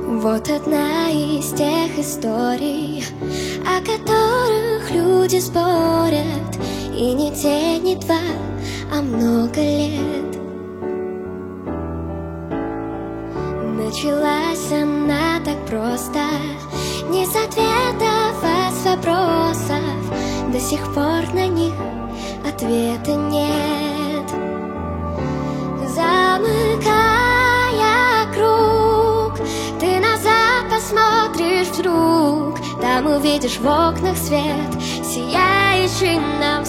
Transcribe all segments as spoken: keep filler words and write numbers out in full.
Вот одна из тех историй, о которых люди спорят, и не день, не два, а много лет. Началась она так просто, не с ответов, а с вопросов. До сих пор на них ответа нет. Замыкая круг, ты назад посмотришь вдруг, там увидишь в окнах свет, сияющий нам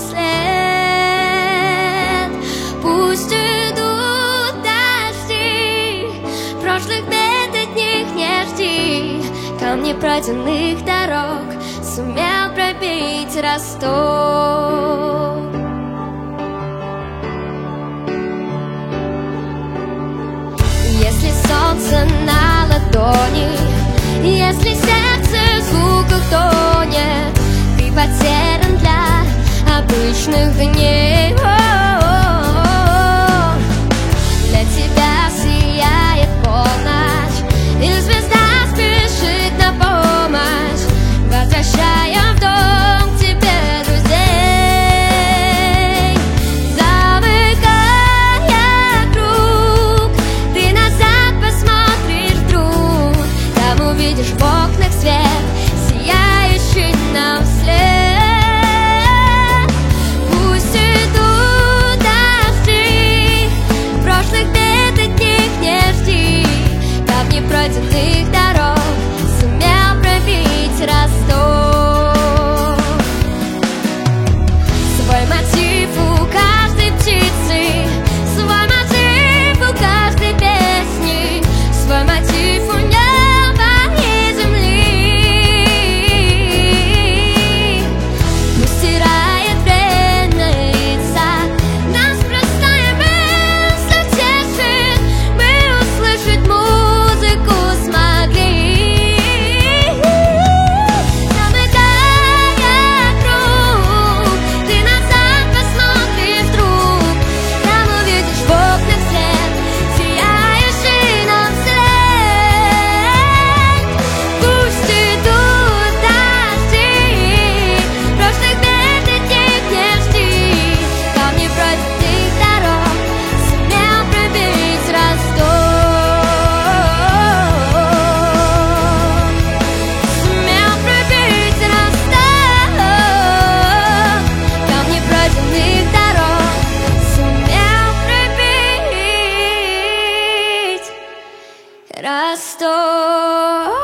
вслед. Пусть идут дожди, прошлых бед от них не жди. Камни пройденных дорог сумел пробить Ростов. Если солнце на ладони, если сердце в звуках тонет, ты потерян для обычных дней. О-о-о-о. Для тебя сияет полночь, и звезда спешит на помощь, возвращая в дом к тебе друзей. Замыкая круг, ты назад посмотришь вдруг, там увидишь в окнах свет, сияющий нам вслед. Пусть идут дожди, прошлых бед от них не жди. Камни пройденных дорог сумел пробить Ростов. Свой мотив у каждой птицы, свой мотив у каждой песни, свой мотив у неба и земли. Пусть стирает время лица, нас простая мысль тешит, мы услышать музыку смогли. Замыкая круг, ты назад посмотришь вдруг, там увидишь в окнах свет, сияющий нам вслед. Пусть идут дожди, прошлых бед от них не жди. Камни пройденных дорог сумел пробить Ростов. Сумел пробить Ростов. Камни пройденных дорог сумел пробить Ростов.